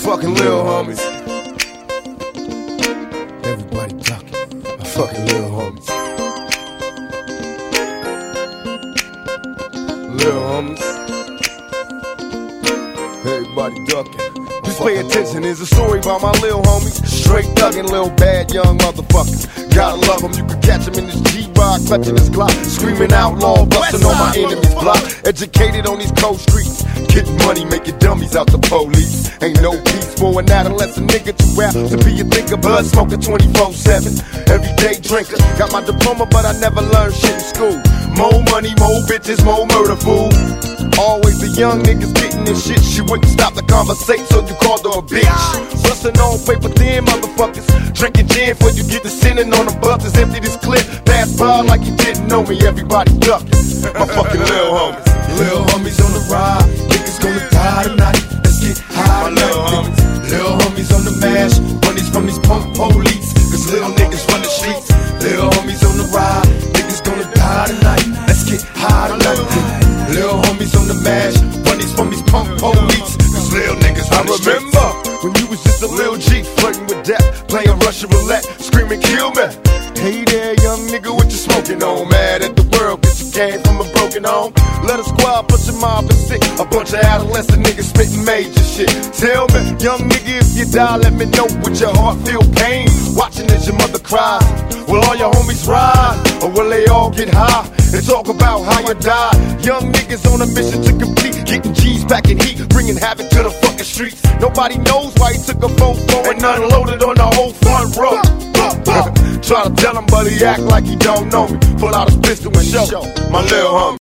fucking little homies. Everybody ducking. My fucking little homies. Little homies. Everybody ducking. Just pay attention, it's a story about my little homies. Straight thuggin', little bad young motherfuckers. Gotta love them, you can catch them in this G-Rock, clutching his Glock, screaming outlaw, busting on my enemy's block. Educated on these cold streets, getting money, making dummies out the police. Ain't no peace for an adolescent nigga to rap, to be a thinker, blood smoker 24/7. Everyday drinker, got my diploma, but I never learned shit in school. More money, more bitches, more murder, fool. Always the young niggas getting this shit. She wouldn't stop the conversation, so you called her a bitch. Bustin' on paper thin motherfuckers. Drinking gin before you get to sinning on the buses. Empty this clip, pass by like you didn't know me. Everybody ducking. My fucking little homies. Little homies on the ride. Niggas gonna die tonight. Let's get high tonight. Little homies on the mash. Bunnies from these punk police. Cause little niggas run the streets. Little homies on the ride. Niggas gonna die tonight. Let's get high tonight. Little homies on the mash, bunnies from these punk police. Cause little niggas I remember when you was just a little G, flirting with death, playing Russian roulette, screaming kill me. Hey there, young nigga, what you smoking on? Mad at the world, cause you came from a broken home. Let a squad put your mob and sick. A bunch of adolescent niggas spitting major shit. Tell me, young nigga, if you die, let me know. Would your heart feel pain? Watching as your mother cries. Will all your homies ride? Or will they all get high and talk about how you died? Young niggas on a mission to complete, getting G's packing heat, bringing havoc to the fucking streets. Nobody knows why he took a phone and unloaded on the whole front row. Try to tell him, but he act like he don't know me. Pull out his pistol and show my little homie.